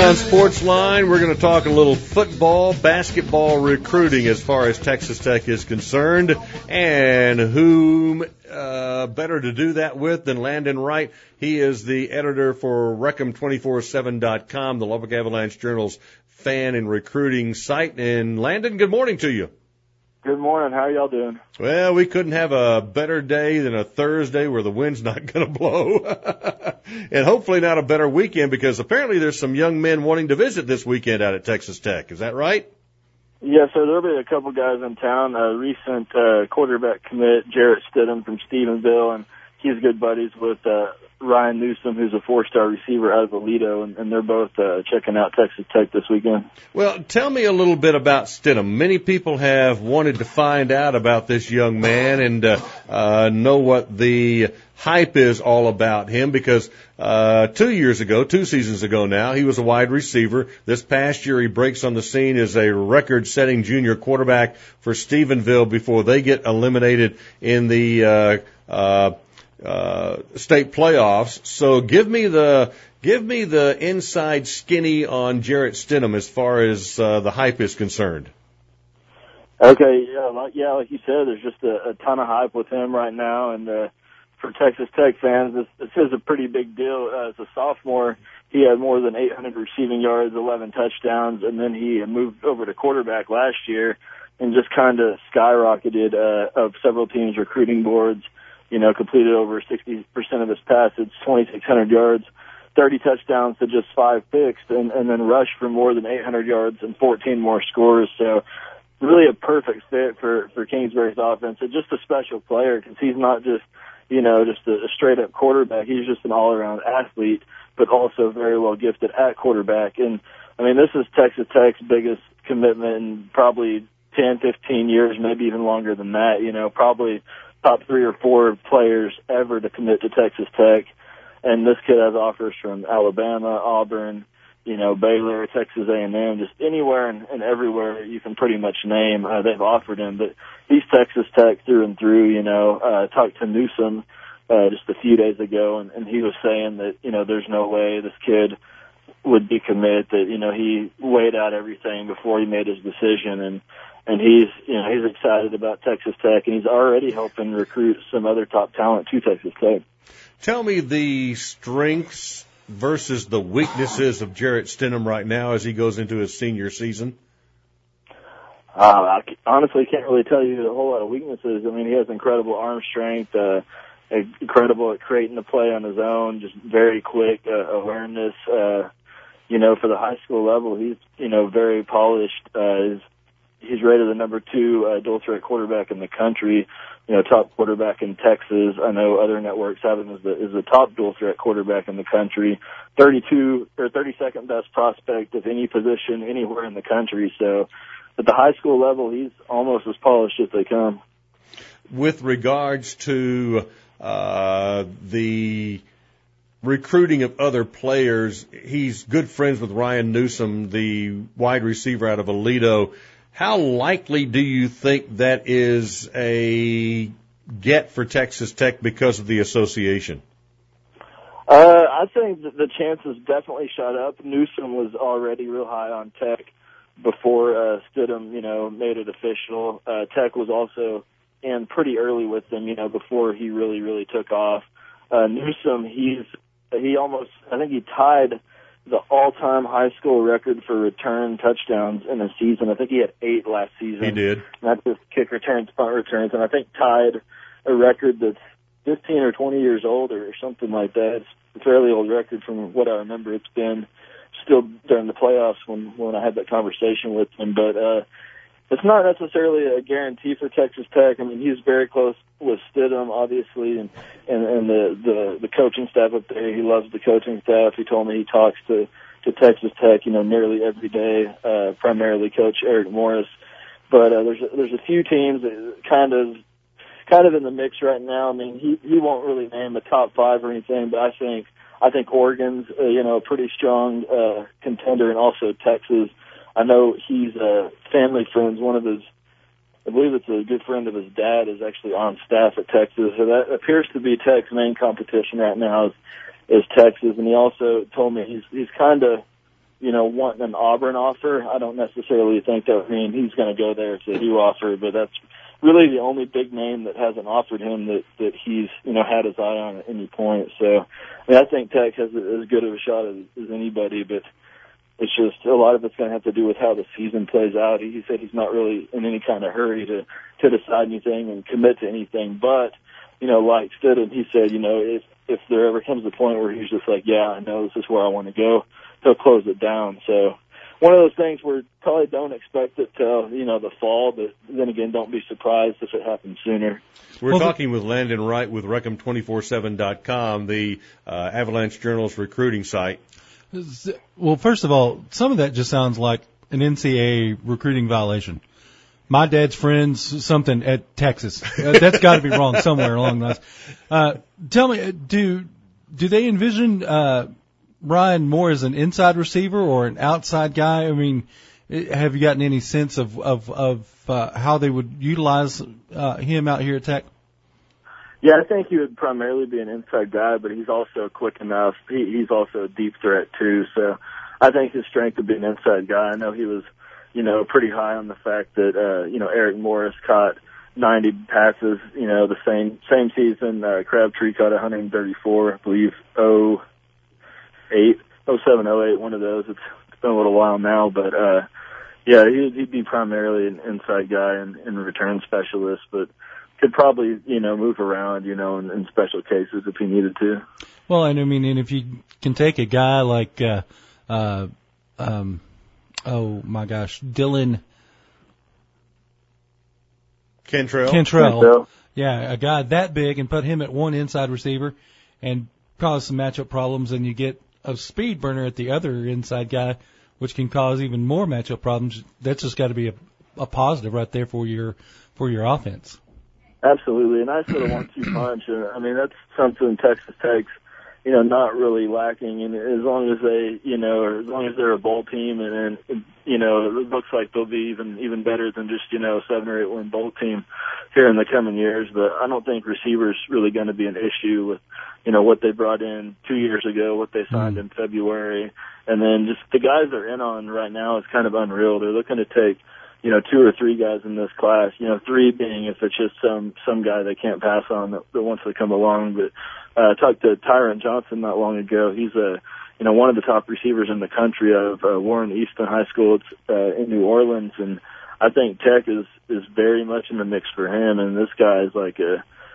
on Sportsline, we're going to talk a little football, basketball recruiting as far as Texas Tech is concerned, and whom better to do that with than Landon Wright. He is the editor for Reckham247.com, the Lubbock Avalanche Journal's fan and recruiting site. And Landon, good morning to you. Good morning. How are y'all doing? Well, we couldn't have a better day than a Thursday where the wind's not going to blow. And hopefully not a better weekend, because apparently there's some young men wanting to visit this weekend out at Texas Tech. Is that right? Yeah, so there'll be a couple guys in town. A recent quarterback commit, Jarrett Stidham from Stephenville, and he's good buddies with Ryan Newsom, who's a four-star receiver out of Aledo, and they're both checking out Texas Tech this weekend. Well, tell me a little bit about Stidham. Many people have wanted to find out about this young man and know what the hype is all about him, because 2 seasons ago now, he was a wide receiver. This past year, he breaks on the scene as a record-setting junior quarterback for Stephenville before they get eliminated in the state playoffs. So give me the inside skinny on Jarrett Stidham as far as the hype is concerned. Okay, like you said, there's just a ton of hype with him right now, and for Texas Tech fans, this is a pretty big deal. As a sophomore, he had more than 800 receiving yards, 11 touchdowns, and then he moved over to quarterback last year and just kind of skyrocketed of several teams' recruiting boards. You know, completed over 60% of his passes, 2,600 yards, 30 touchdowns to just 5 picks, and then rushed for more than 800 yards and 14 more scores. So really a perfect fit for Kingsbury's offense. And just a special player, because he's not just, just a straight-up quarterback. He's just an all-around athlete, but also very well gifted at quarterback. And, I mean, this is Texas Tech's biggest commitment in probably 10, 15 years, maybe even longer than that, probably top 3 or 4 players ever to commit to Texas Tech. And this kid has offers from Alabama, Auburn, Baylor, Texas A&M, just anywhere and everywhere you can pretty much name, they've offered him. But he's Texas Tech through and through. Talked to Newsom just a few days ago, and he was saying that, there's no way this kid would be commit, that, he weighed out everything before he made his decision, and he's excited about Texas Tech, and he's already helping recruit some other top talent to Texas Tech. Tell me the strengths versus the weaknesses of Jarrett Stidham right now as he goes into his senior season. I honestly can't really tell you a whole lot of weaknesses. I mean, he has incredible arm strength, incredible at creating the play on his own, just very quick awareness. For the high school level, he's, very polished. He's rated the number 2 dual threat quarterback in the country, top quarterback in Texas. I know other networks have him as the top dual threat quarterback in the country, 32nd best prospect of any position anywhere in the country. So at the high school level, he's almost as polished as they come. With regards to the recruiting of other players, he's good friends with Ryan Newsom, the wide receiver out of Aledo. How likely do you think that is a get for Texas Tech because of the association? I think that the chances definitely shot up. Newsom was already real high on Tech before Stidham, made it official. Tech was also in pretty early with him, before he really took off. Newsom, I think he tied the all-time high school record for return touchdowns in a season. I think he had 8 last season. He did. Not just kick returns, punt returns, and I think tied a record that's 15 or 20 years old or something like that. It's a fairly old record from what I remember. It's been still during the playoffs when I had that conversation with him. But it's not necessarily a guarantee for Texas Tech. I mean, he's very close with Stidham, obviously, and the coaching staff up there. He loves the coaching staff. He told me he talks to Texas Tech, nearly every day, primarily Coach Eric Morris. But there's a few teams that kind of in the mix right now. I mean, he won't really name a top 5 or anything, but I think Oregon's a pretty strong contender, and also Texas. I know he's family friends. One of his, I believe it's a good friend of his dad, is actually on staff at Texas. So that appears to be Tech's main competition right now is Texas. And he also told me he's kind of wanting an Auburn offer. I don't necessarily think that would mean he's going to go there to do offer, but that's really the only big name that hasn't offered him that he's, had his eye on at any point. So, I think Tech has as good of a shot as anybody, but it's just a lot of it's going to have to do with how the season plays out. He said he's not really in any kind of hurry to decide anything and commit to anything, but, like Stidham, he said, if there ever comes a point where he's just like, yeah, I know this is where I want to go, he'll close it down. So one of those things where probably don't expect it till, the fall, but then again, don't be surprised if it happens sooner. We're talking with Landon Wright with Wreckham247.com, the Avalanche Journal's recruiting site. Well, first of all, some of that just sounds like an NCAA recruiting violation. My dad's friends, something at Texas. That's got to be wrong somewhere along those lines. Tell me, do they envision Ryan more as an inside receiver or an outside guy? I mean, have you gotten any sense of how they would utilize him out here at Tech? Yeah, I think he would primarily be an inside guy, but he's also quick enough. He's also a deep threat too. So I think his strength would be an inside guy. I know he was, pretty high on the fact that, Eric Morris caught 90 passes, the same season. Crabtree caught 134, I believe, 07, 08, one of those. It's been a little while now, but, yeah, he'd be primarily an inside guy and return specialist, but could probably, move around, in special cases if he needed to. Well, and if you can take a guy like, oh my gosh, Dylan Cantrell. Yeah, a guy that big and put him at one inside receiver and cause some matchup problems, and you get a speed burner at the other inside guy, which can cause even more matchup problems. That's just got to be a positive right there for your offense. And I sort of 1-2 punch. That's something Texas Tech's, not really lacking. And as long as they, or as long as they're a bowl team, and it looks like they'll be even better than just, 7 or 8 win bowl team here in the coming years. But I don't think receivers really going to be an issue with, what they brought in 2 years ago, what they signed in February. And then just the guys they're in on right now is kind of unreal. They're looking to take, 2 or 3 guys in this class, 3 being if it's just some guy they can't pass on that wants to come along. But I talked to Tyron Johnson not long ago. He's one of the top receivers in the country out of Warren Easton High School. It's in New Orleans, and I think Tech is very much in the mix for him. And this guy is like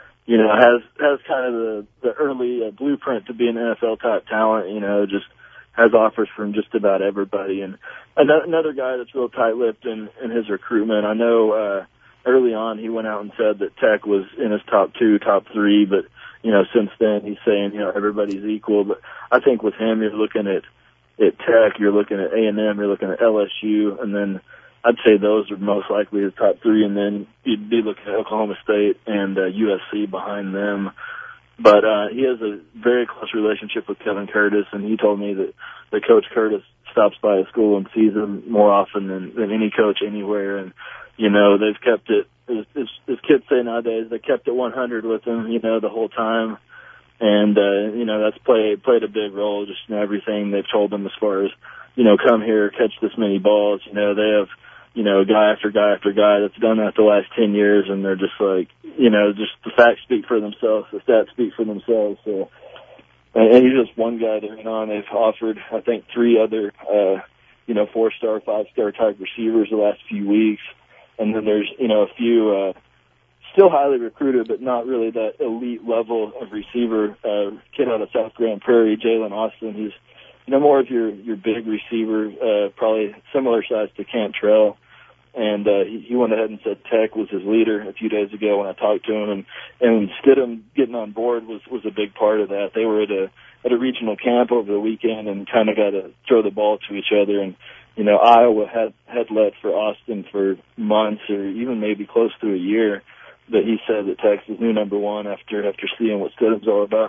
has kind of the early blueprint to be an NFL type talent. Just has offers from just about everybody. And another guy that's real tight-lipped in his recruitment. I know early on he went out and said that Tech was in his top 2, top 3, but since then he's saying everybody's equal. But I think with him, you're looking at Tech, you're looking at A&M, you're looking at LSU, and then I'd say those are most likely his top 3, and then you'd be looking at Oklahoma State and USC behind them. But he has a very close relationship with Kevin Curtis, and he told me that Coach Curtis stops by his school and sees him more often than any coach anywhere. And, they've kept it, as kids say nowadays, they kept it 100 with him, the whole time. And, that's played a big role just in everything they've told him as far as, come here, catch this many balls. They have, guy after guy after guy that's done that the last 10 years, and they're just like, just the facts speak for themselves, the stats speak for themselves. So, and he's just one guy they're in on. They've offered, I think, 3 other, 4-star, 5-star type receivers the last few weeks. And then there's, a few, still highly recruited, but not really that elite level of receiver, kid out of South Grand Prairie, Jalen Austin. He's, more of your big receiver, probably similar size to Cantrell. And he went ahead and said Tech was his leader a few days ago when I talked to him, and Stidham getting on board was a big part of that. They were at a regional camp over the weekend and kind of got to throw the ball to each other. And Iowa had led for Austin for months or even maybe close to a year, but he said that Texas knew number one after seeing what Stidham's all about.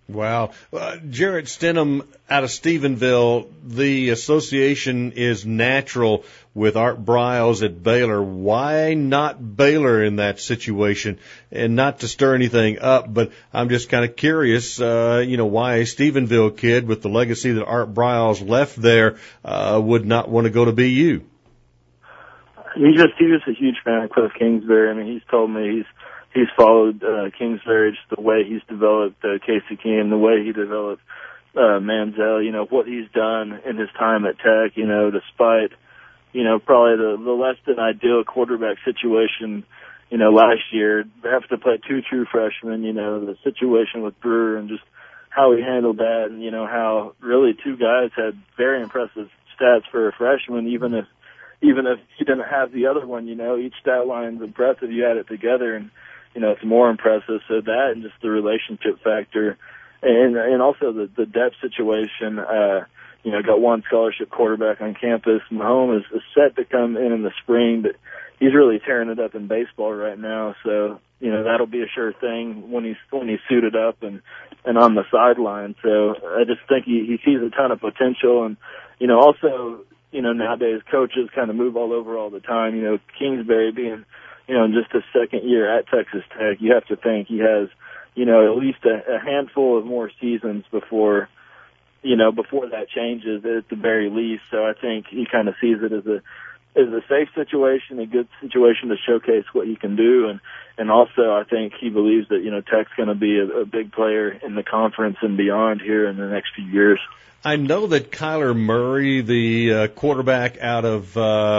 Wow. Jarrett Stidham out of Stephenville, the association is natural with Art Briles at Baylor. Why not Baylor in that situation? And not to stir anything up, but I'm just kind of curious, why a Stephenville kid with the legacy that Art Briles left there would not want to go to BU. He's just a huge fan of Cliff Kingsbury. I mean, he's told me he's followed Kingsbury, just the way he's developed Casey Keem, the way he developed Manziel, what he's done in his time at Tech, despite, probably the less than ideal quarterback situation, last year. Have to play 2 true freshmen, the situation with Brewer and just how he handled that and, how really 2 guys had very impressive stats for a freshman, even if you didn't have the other one, each stat line's impressive. You add it together and, it's more impressive. So that and just the relationship factor and also the depth situation, got 1 scholarship quarterback on campus. Mahomes is set to come in the spring, but he's really tearing it up in baseball right now. So, that'll be a sure thing when he's suited up and on the sideline. So I just think he sees a ton of potential and, also, nowadays coaches kind of move all over all the time. Kingsbury being, in just his second year at Texas Tech, you have to think he has, at least a handful of more seasons before that changes at the very least. So I think he kind of sees it as a safe situation, a good situation to showcase what he can do. And also I think he believes that, Tech's going to be a big player in the conference and beyond here in the next few years. I know that Kyler Murray, the quarterback out of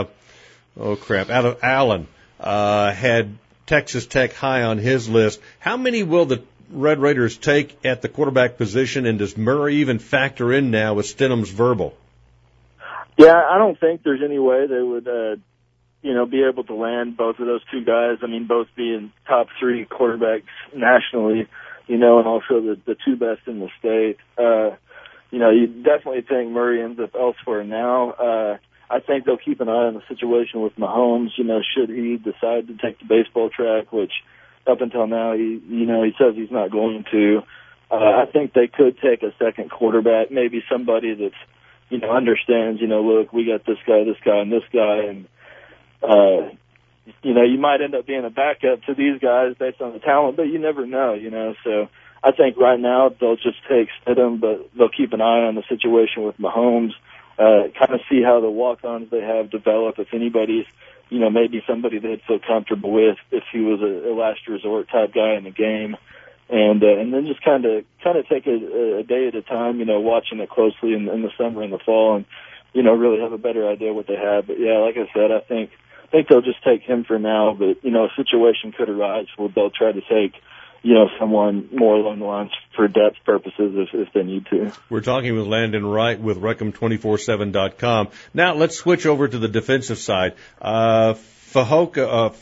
Allen, had Texas Tech high on his list. How many will the Red Raiders take at the quarterback position, and does Murray even factor in now with Stidham's verbal? Yeah, I don't think there's any way they would, be able to land both of those 2 guys. I mean, both being top 3 quarterbacks nationally, and also the 2 best in the state. You definitely think Murray ends up elsewhere now. I think they'll keep an eye on the situation with Mahomes, should he decide to take the baseball track, which up until now, he says he's not going to. I think they could take a second quarterback, maybe somebody that's, understands, look, we got this guy, and this guy, and, you might end up being a backup to these guys based on the talent, but you never know, so I think right now they'll just take Stidham, but they'll keep an eye on the situation with Mahomes, kind of see how the walk-ons they have develop, if anybody's, maybe somebody they'd feel comfortable with if he was a last resort type guy in the game. And then just kind of take a day at a time, watching it closely in the summer and the fall and, really have a better idea what they have. But yeah, like I said, I think they'll just take him for now, but, a situation could arise where they'll try to take, someone more along the lines for depth purposes if they need to. We're talking with Landon Wright with Wreckham247.com. Now let's switch over to the defensive side. Fehoko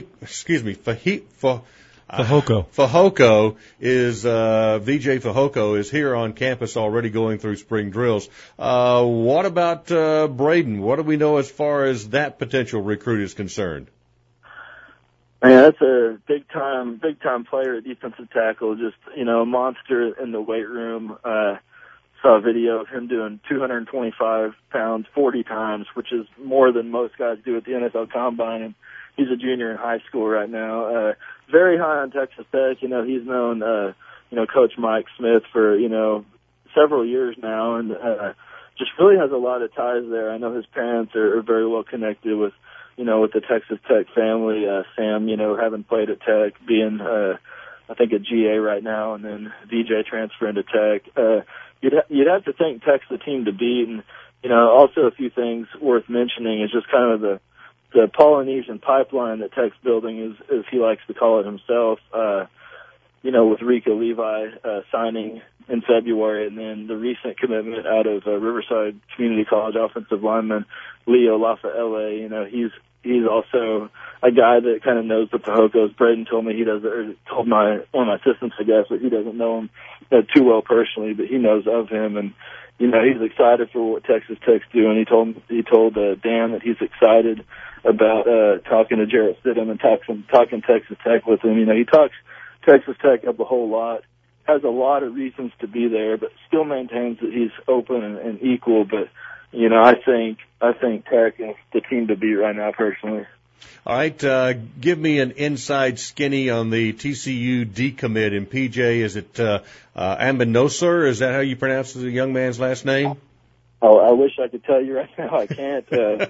is VJ Fehoko is here on campus already going through spring drills. What about Braden? What do we know as far as that potential recruit is concerned? Man, that's a big time player at defensive tackle. Just, a monster in the weight room. Saw a video of him doing 225 pounds 40 times, which is more than most guys do at the NFL Combine. And he's a junior in high school right now. Very high on Texas Tech. He's known, Coach Mike Smith for, several years now, and just really has a lot of ties there. I know his parents are very well connected with the Texas Tech family. Sam, having played at Tech, being, I think, a GA right now, and then VJ transferring to Tech. You'd have to think Tech's the team to beat. And, also a few things worth mentioning is just kind of the Polynesian pipeline that Tech's building, as he likes to call it himself, with Rico Levi signing in February, and then the recent commitment out of Riverside Community College offensive lineman Leo Lafayette. He's also a guy that kind of knows the Fehokos. Braden told me told one of my assistants, I guess, but he doesn't know him too well personally, but he knows of him, and he's excited for what Texas Tech's doing. He told Dan that he's excited about talking to Jarrett Stidham and talking Texas Tech with him. He talks Texas Tech up a whole lot, has a lot of reasons to be there, but still maintains that he's open and equal. But, you know, I think Tech is the team to beat right now, personally. All right, give me an inside skinny on the TCU decommit in PJ. Is it Ambenosar? Is that how you pronounce the young man's last name? Oh, I wish I could tell you right now. I can't.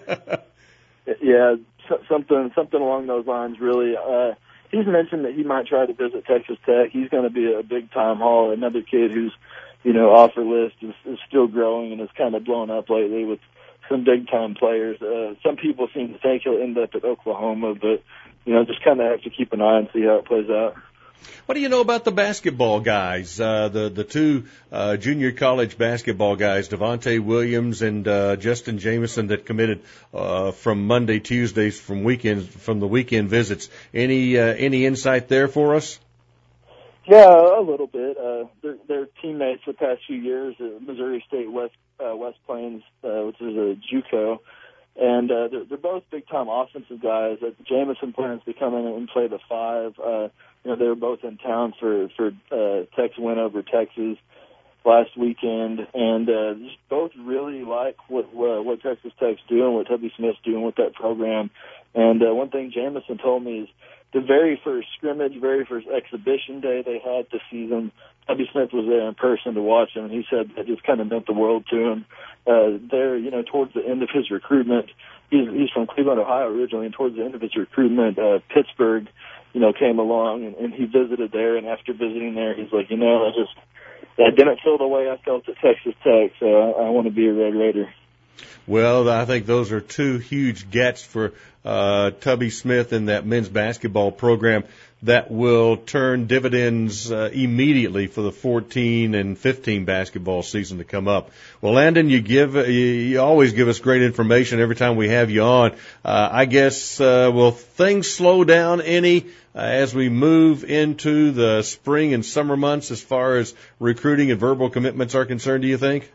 Yeah, something along those lines, really. He's mentioned that he might try to visit Texas Tech. He's going to be a big-time haul. Another kid who's, you know, offer list is still growing and has kind of blown up lately with some big-time players. Some people seem to think he'll end up at Oklahoma, but, you know, just kind of have to keep an eye and see how it plays out. What do you know about the basketball guys, the two junior college basketball guys, Devontae Williams and Justin Jameson, that committed from Monday, Tuesdays, from the weekend visits? Any insight there for us? Yeah, a little bit. They're teammates the past few years at Missouri State West Plains, which is a JUCO. And they're both big-time offensive guys. Jameson plans to come in and play the 5. You know, they were both in town for Tech's win over Texas last weekend, and just both really like what Texas Tech's doing, what Tubby Smith's doing with that program. And one thing Jameson told me is the very first scrimmage, very first exhibition day they had this season, Tubby Smith was there in person to watch him, and he said that just kind of meant the world to him. There, you know, towards the end of his recruitment, he's from Cleveland, Ohio originally, and towards the end of his recruitment, Pittsburgh, you know, came along and he visited there, and after visiting there, he's like, you know, I didn't feel the way I felt at Texas Tech, so I want to be a Red Raider. Well, I think those are two huge gets for Tubby Smith and that men's basketball program that will turn dividends immediately for the 14 and 15 basketball season to come up. Well, Landon, you always give us great information every time we have you on. I guess will things slow down any as we move into the spring and summer months as far as recruiting and verbal commitments are concerned, do you think?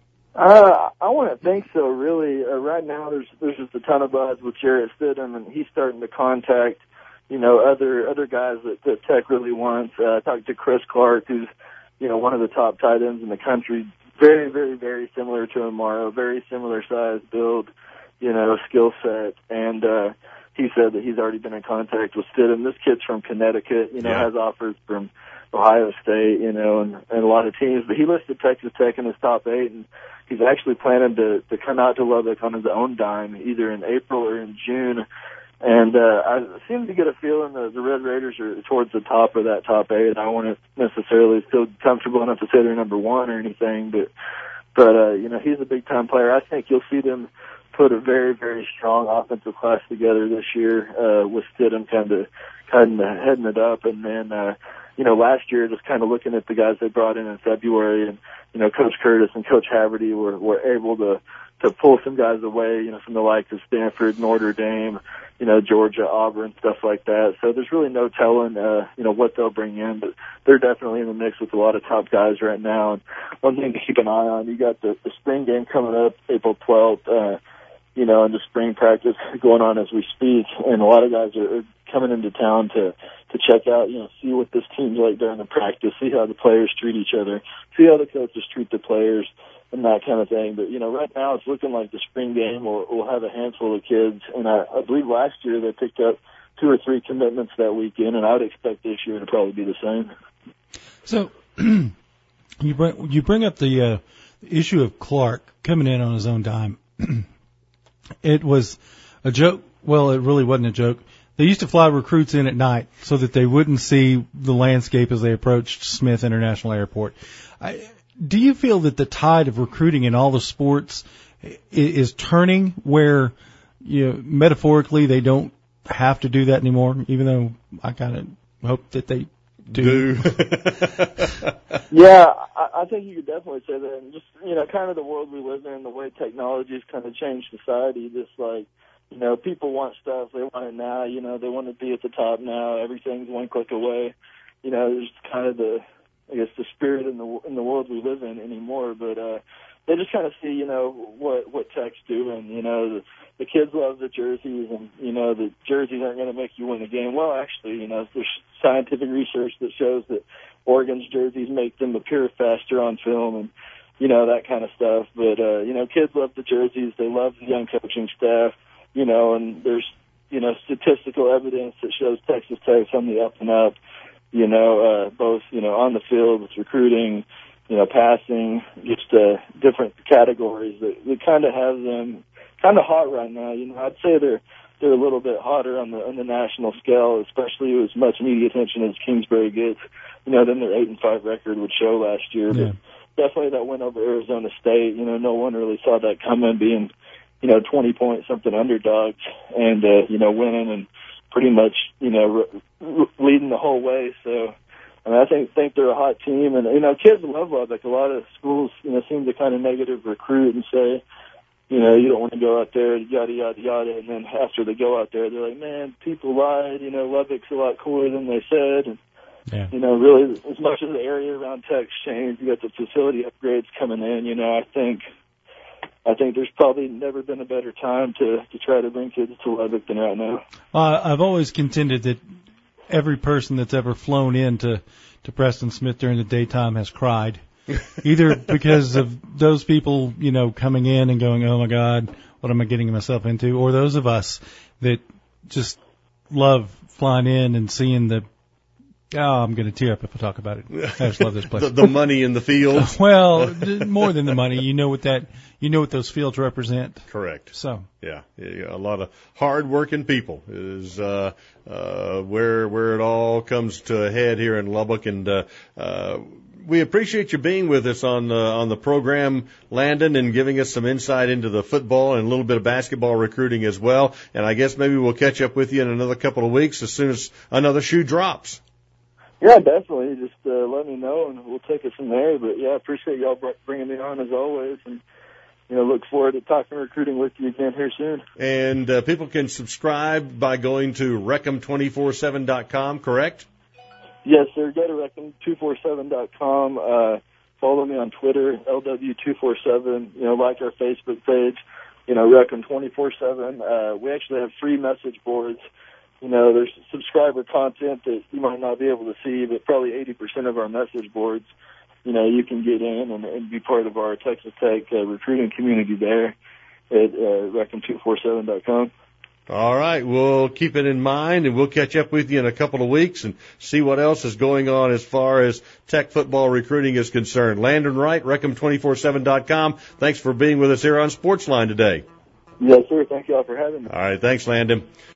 I wouldn't think so, really. Right now, there's just a ton of buzz with Jarrett Stidham, and he's starting to contact, you know, other guys that Tech really wants. I talked to Chris Clark, who's, you know, one of the top tight ends in the country. Very, very, very similar to Amaro. Very similar size, build, you know, skill set, and he said that he's already been in contact with Stidham. This kid's from Connecticut, you know, has offers from Ohio State, you know, and a lot of teams. But he listed Texas Tech in his top 8, and he's actually planning to come out to Lubbock on his own dime, either in April or in June. And I seem to get a feeling that the Red Raiders are towards the top of that top 8. I wouldn't necessarily feel comfortable enough to say they're number 1 or anything, but you know, he's a big-time player. I think you'll see them put a very, very strong offensive class together this year with Stidham kind of heading it up. And then, you know, last year, just kind of looking at the guys they brought in February, and, you know, Coach Curtis and Coach Haverty were able to pull some guys away, you know, from the likes of Stanford, Notre Dame, you know, Georgia, Auburn, stuff like that. So there's really no telling, you know, what they'll bring in, but they're definitely in the mix with a lot of top guys right now. And one thing to keep an eye on, you got the spring game coming up April 12th, you know, and the spring practice going on as we speak, and a lot of guys are coming into town to check out, you know, see what this team's like during the practice, see how the players treat each other, see how the coaches treat the players, and that kind of thing. But, you know, right now it's looking like the spring game will have a handful of kids, and I believe last year they picked up 2 or 3 commitments that weekend, and I would expect this year to probably be the same. So you bring up the issue of Clark coming in on his own dime. It was a joke. Well, it really wasn't a joke. They used to fly recruits in at night so that they wouldn't see the landscape as they approached Smith International Airport. Do you feel that the tide of recruiting in all the sports is turning where, you know, metaphorically they don't have to do that anymore, even though I kind of hope that they do? Yeah, I think you could definitely say that. And just, you know, kind of the world we live in, the way technology has kind of changed society, just like, you know, people want stuff. They want it now. You know, they want to be at the top now. Everything's one click away. You know, there's kind of the spirit in the world we live in anymore. But they just kind of see, you know, what Tech's doing. You know, the kids love the jerseys, and, you know, the jerseys aren't going to make you win the game. Well, actually, you know, there's scientific research that shows that Oregon's jerseys make them appear faster on film, and, you know, that kind of stuff. But, you know, kids love the jerseys. They love the young coaching staff, you know, and there's, you know, statistical evidence that shows Texas Tech's on the up and up, you know, both, you know, on the field with recruiting, you know, passing, just different categories that kind of have them kind of hot right now. You know, I'd say they're a little bit hotter on the national scale, especially as much media attention as Kingsbury gets, you know, than their 8-5 record would show last year. Yeah. But definitely that win over Arizona State, you know, no one really saw that coming, being, you know, 20-point something underdogs, and, you know, winning and pretty much, you know, leading the whole way. So, I mean, I think they're a hot team, and, you know, kids love Lubbock. A lot of schools, you know, seem to kind of negative recruit and say, you know, you don't want to go out there, yada, yada, yada. And then after they go out there, they're like, man, people lied. You know, Lubbock's a lot cooler than they said. And, yeah. You know, really, as much as the area around Tech's changed, you got the facility upgrades coming in. You know, I think there's probably never been a better time to try to bring kids to Lubbock than right now. I've always contended that every person that's ever flown in to Preston Smith during the daytime has cried. Either because of those people, you know, coming in and going, oh, my God, what am I getting myself into? Or those of us that just love flying in and seeing I'm going to tear up if I talk about it. I just love this place. the money in the field. Well, more than the money. You know what those fields represent. Correct. So. Yeah, a lot of hard-working people is where it all comes to a head here in Lubbock, and we appreciate you being with us on the program, Landon, and giving us some insight into the football and a little bit of basketball recruiting as well. And I guess maybe we'll catch up with you in another couple of weeks as soon as another shoe drops. Yeah, definitely. Just let me know, and we'll take it from there. But, yeah, I appreciate y'all bringing me on as always, and, you know, look forward to talking recruiting with you again here soon. And people can subscribe by going to Reckham247.com, correct? Yes, sir. Go to Reckham247.com. Follow me on Twitter, LW247. You know, like our Facebook page, you know, Reckham247. We actually have free message boards. You know, there's subscriber content that you might not be able to see, but probably 80% of our message boards, you know, you can get in and be part of our Texas Tech recruiting community there at Reckham247.com. All right, we'll keep it in mind, and we'll catch up with you in a couple of weeks and see what else is going on as far as Tech football recruiting is concerned. Landon Wright, Reckham247.com. Thanks for being with us here on Sportsline today. Yes, sir. Thank you all for having me. All right, thanks, Landon.